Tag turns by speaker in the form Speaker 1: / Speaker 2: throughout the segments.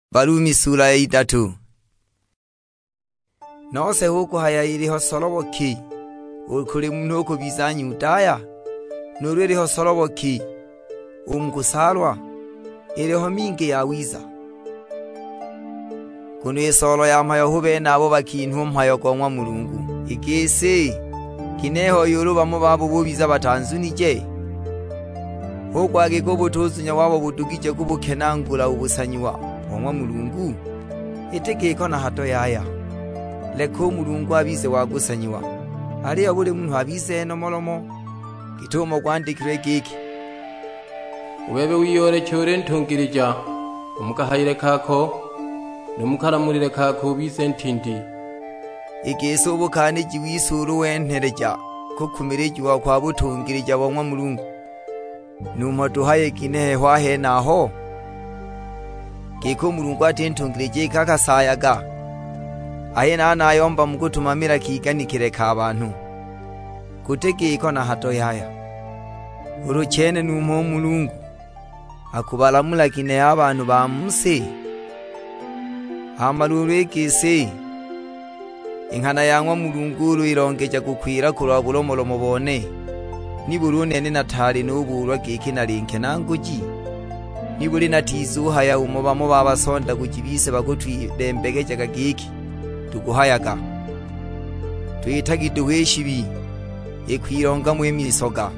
Speaker 1: Barumi sura ya 3. Nose huko haya iliho soloboki ukuri muntu uko bizanyi udaya nururiho soloboki umgusalwa iliho mingi yawiza kuno yesolo yampayo hube nabo bakintu mpayo gonwa mulungu igisi kineho yoruba mu babo bubiza batanzunije hogwage ko butuzunya wabo budugije kubukenangura ubusanyiwa omwa mulungu itegeko na hato yaya leko mulungu abize wagusanyiwa ari abule muntu abize no molomo gitomo kwandikire giki
Speaker 2: ubebe wiyore cyore ntungirija umukahayire kako numukaramurire kako bize ntindi
Speaker 1: igeso bukane jiwisuru wentereja ko kumirijwa kwa butungirija bomwa mulungu numo duhaye kinehe hwahe naho kiko mulungu atentungirije kakasayaga ayena nayomba mugutumamira kiganikire ka abantu kutegeko na hato yaya uruchene numo mulungu akubalamula kine abantu bamusi amaluru ikisi inkana yangwa mulunguru irongeja gukwira kurwa bulomolo mubone ni burunene natali n'uburwa giki narinke nanguji niburi natizuha ya umubamo babasonda kujibise bagutwi dembegeje giki tuguhayaga tuyitagiduheshibi ekwironga mu emisoga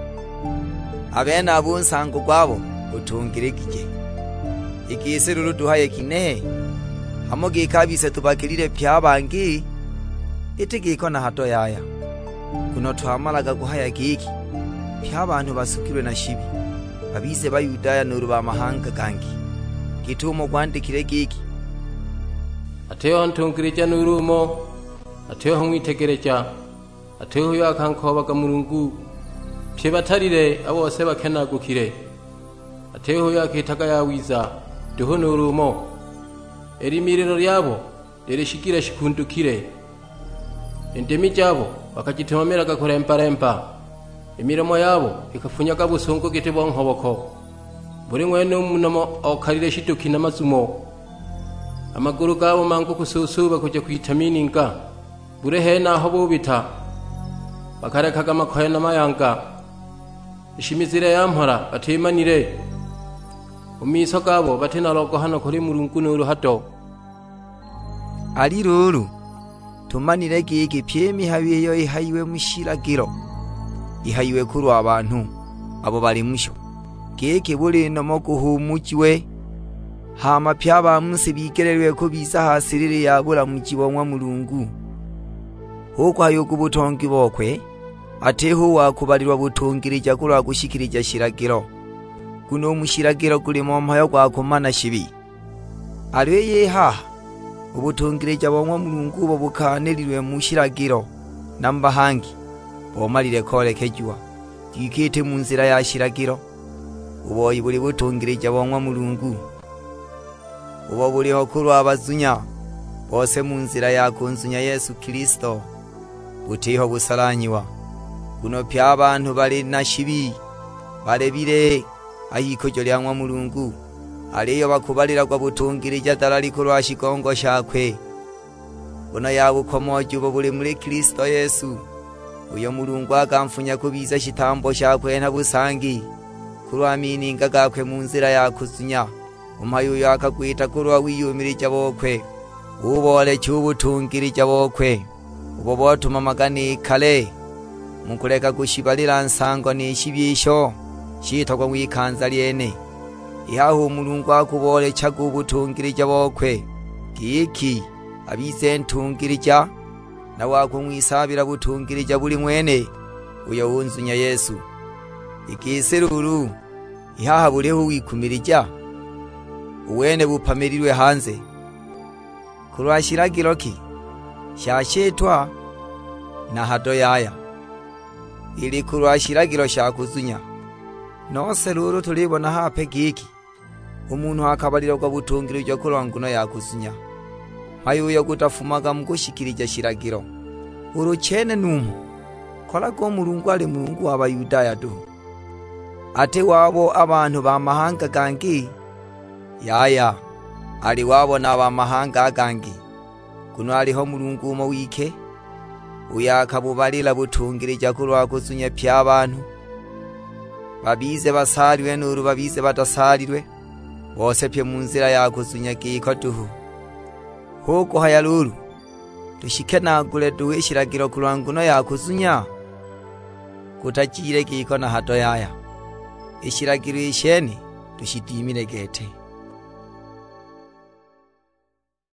Speaker 1: abena abunsango kwabo utungirekije ikiseruru duhaye kine hamoge kabise tubakirire pyabangi itegeko na hato yaya kuno twamalaga guhaya giki pyabantu basukirwe na shibi abize bayudaya n'uruba mahanga gangi gitumo kwandikire giki
Speaker 2: ateho ntungirija n'urumo ateho mwitegereja ateho yakankobaga mulungu pye batarire abose bakenagukire ateho yakitaga yawiza duho n'urumo erimiriro ryabo ririshikira shikundukire indemi jabo bakagitemamira gakoremparempa imiromo yabo ikafunyaga busongo gitebo nkoboko buri mwene umunomo okarire shitukina mazumo amaguru gabo mangu kususuba kujya kwitamininga bure hena aho bubita bakarekaga amakoye n'amayanga ishimizire yampora batimanire umiso gabo batenarogo hano kuri mulungu n'uruhato
Speaker 1: ari ruru tumanire giki pyemi habiyo ihayiwe mushiragiro ihayiwe kuri abantu abo bari musho giki buri no mo guhumukiwe hama pyaba munsi bigererwe ko biza hasirire yabura mu kibonwa mulungu hoko ayo kubutongi bokwe ateho wakubarirwa butungirija kuri agushikirija shiragiro kuno mushiragiro kuri mu mpayo kwakomana shibi areye ha ubutungirija bomwa mulungu bo bukanelirwe mu shiragiro namba hangi bomalire kolekejwa gikite mu nzira ya shiragiro uboyi buri butungirija bomwa mulungu ubo buriho kuri abazunya bose mu nzira ya kunzunya Yesu Kristo butiho busalanyiwa kuno pya abantu bari na shibi barebire ayiko jolyanwa mulungu aliyo bakubalira kwa butungirija dalali kurwa shikongo shakwe bona yabukomoje ubo buri muri Kristo Yesu uyo mulungu akamfunya kubiza shitambo shakwe na busangi kurwa mininga gakwe mu nzira ya kuzunya umayo yakagwita kurwa wiyumirija bokwe ubole cy'ubutungirija bokwe ubo botuma magani kale mukureka gushibalira nsango nishibisho shitogwa wikanza lyene ihaho mulungu akubole cy'ubutungirija bokwe giki abize ntungirija na wako mwisabira butungirija buri mwene uyo wunzunya Yesu ikiseruru ihaha bureho wikumirija uwene bupamirirwe hanze kurwashiragiro ki shashetwa na hato yaya ili kurwashiragiro shakuzunya nose ruru tulibona hape giki umuntu akabalira kwa butungirije kurwanguno yakuzunya hayo yo kutafumaga mugushikirije shiragiro uruchene numu kola ko mulungu ali mulungu abayudaya do ate wabo abantu bamahanga gangi yaya ali wabona abamahanga agangi kuno aliho Mulungu umo wike uyakabubalila butungirija kulwa kuzunya pya abantu babize basaliwe nuru babize batasalirwe bose pye mu nzira ya kuzunya kiko duhu huko hayalulu tushike nagule duwishiragiro kulwanguno ya kuzunya kutakire kiko na hato yaya ishiragiro isheni tushidimire gete.